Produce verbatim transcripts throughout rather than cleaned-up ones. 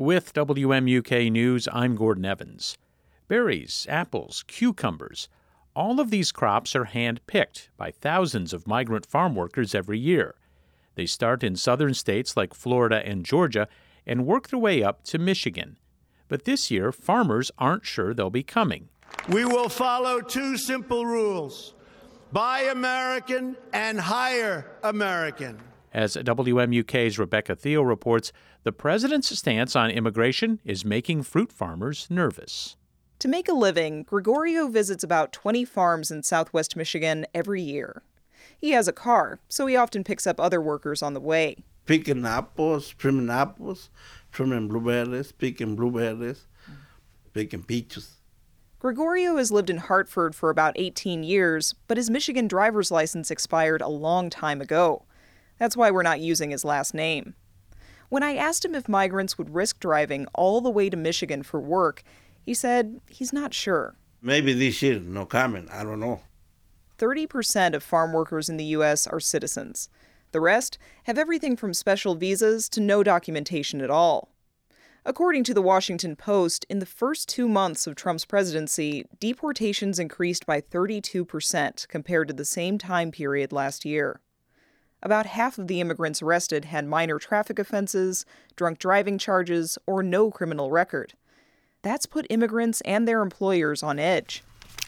With W M U K News, I'm Gordon Evans. Berries, apples, cucumbers, all of these crops are hand-picked by thousands of migrant farm workers every year. They start in southern states like Florida and Georgia and work their way up to Michigan. But this year, farmers aren't sure they'll be coming. We will follow two simple rules: buy American and hire American. As W M U K's Rebecca Theo reports, the president's stance on immigration is making fruit farmers nervous. To make a living, Gregorio visits about twenty farms in southwest Michigan every year. He has a car, so he often picks up other workers on the way. Picking apples, trimming apples, trimming blueberries, picking blueberries, picking peaches. Gregorio has lived in Hartford for about eighteen years, but his Michigan driver's license expired a long time ago. That's why we're not using his last name. When I asked him if migrants would risk driving all the way to Michigan for work, he said he's not sure. Maybe this year, no comment, I don't know. thirty percent of farm workers in the U S are citizens. The rest have everything from special visas to no documentation at all. According to the Washington Post, in the first two months of Trump's presidency, deportations increased by thirty-two percent compared to the same time period last year. About half of the immigrants arrested had minor traffic offenses, drunk driving charges, or no criminal record. That's put immigrants and their employers on edge.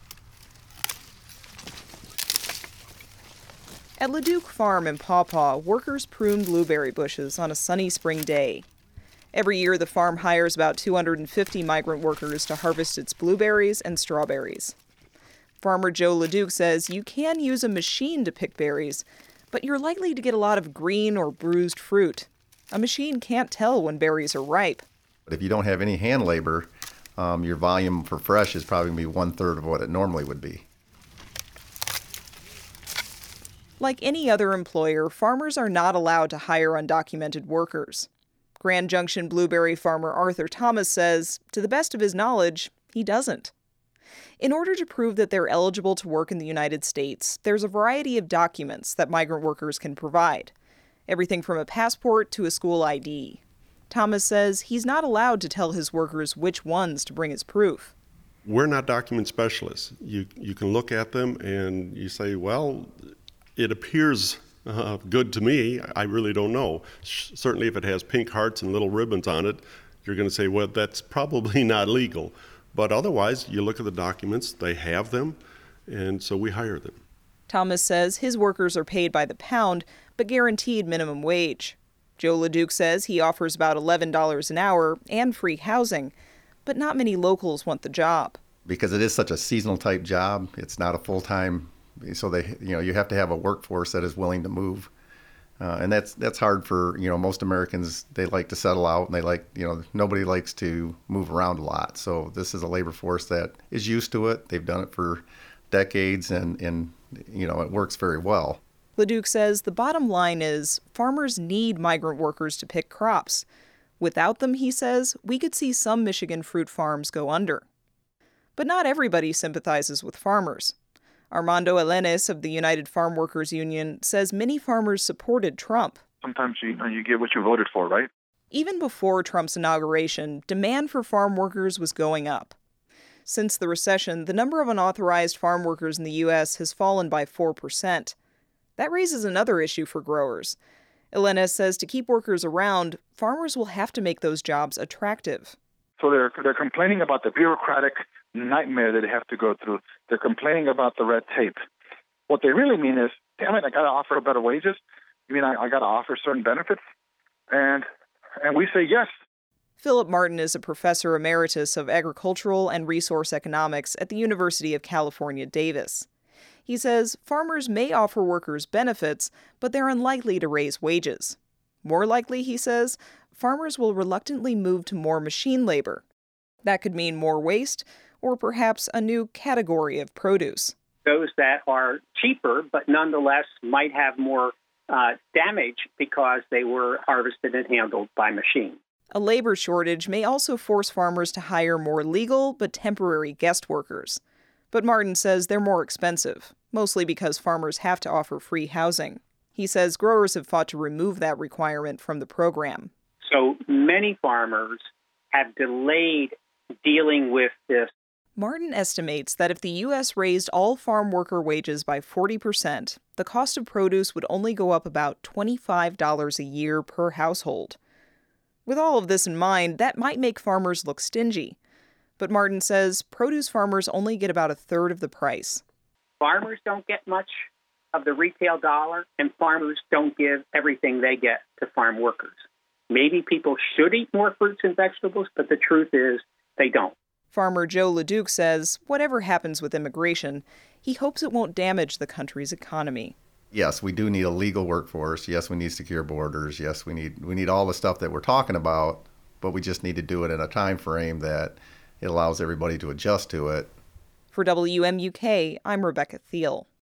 At Leduc Farm in Paw Paw, workers prune blueberry bushes on a sunny spring day. Every year, the farm hires about two hundred fifty migrant workers to harvest its blueberries and strawberries. Farmer Joe Leduc says you can use a machine to pick berries, but you're likely to get a lot of green or bruised fruit. A machine can't tell when berries are ripe. But if you don't have any hand labor, um, your volume for fresh is probably going to be one-third of what it normally would be. Like any other employer, farmers are not allowed to hire undocumented workers. Grand Junction blueberry farmer Arthur Thomas says, to the best of his knowledge, he doesn't. In order to prove that they're eligible to work in the United States, there's a variety of documents that migrant workers can provide. Everything from a passport to a school I D. Thomas says he's not allowed to tell his workers which ones to bring as proof. We're not document specialists. You you can look at them and you say, well, it appears uh, good to me. I really don't know. Certainly if it has pink hearts and little ribbons on it, you're going to say, well, that's probably not legal. But otherwise, you look at the documents, they have them, and so we hire them. Thomas says his workers are paid by the pound, but guaranteed minimum wage. Joe Leduc says he offers about eleven dollars an hour and free housing, but not many locals want the job. Because it is such a seasonal type job, it's not a full-time, so they, you know, you have to have a workforce that is willing to move. Uh, and that's that's hard for, you know, most Americans. They like to settle out, and they like, you know, nobody likes to move around a lot. So this is a labor force that is used to it. They've done it for decades, and, and you know, it works very well. Leduc says the bottom line is farmers need migrant workers to pick crops. Without them, he says, we could see some Michigan fruit farms go under. But not everybody sympathizes with farmers. Armando Elenes of the United Farm Workers Union says many farmers supported Trump. Sometimes you, you get what you voted for, right? Even before Trump's inauguration, demand for farm workers was going up. Since the recession, the number of unauthorized farm workers in the U S has fallen by four percent. That raises another issue for growers. Elenes says to keep workers around, farmers will have to make those jobs attractive. So they're they're complaining about the bureaucratic nightmare that they have to go through. They're complaining about the red tape. What they really mean is, damn it, I got to offer better wages. You mean I, I got to offer certain benefits? And and we say yes. Philip Martin is a professor emeritus of agricultural and resource economics at the University of California, Davis. He says farmers may offer workers benefits, but they're unlikely to raise wages. More likely, he says, farmers will reluctantly move to more machine labor. That could mean more waste, or perhaps a new category of produce. Those that are cheaper, but nonetheless might have more uh, damage because they were harvested and handled by machine. A labor shortage may also force farmers to hire more legal but temporary guest workers. But Martin says they're more expensive, mostly because farmers have to offer free housing. He says growers have fought to remove that requirement from the program. So many farmers have delayed dealing with this. Martin estimates that if the U S raised all farm worker wages by forty percent, the cost of produce would only go up about twenty-five dollars a year per household. With all of this in mind, that might make farmers look stingy. But Martin says produce farmers only get about a third of the price. Farmers don't get much of the retail dollar, and farmers don't give everything they get to farm workers. Maybe people should eat more fruits and vegetables, but the truth is they don't. Farmer Joe LeDuc says whatever happens with immigration, he hopes it won't damage the country's economy. Yes, we do need a legal workforce. Yes, we need secure borders. Yes, we need we need all the stuff that we're talking about, but we just need to do it in a time frame that it allows everybody to adjust to it. For W M U K, I'm Rebecca Thiel.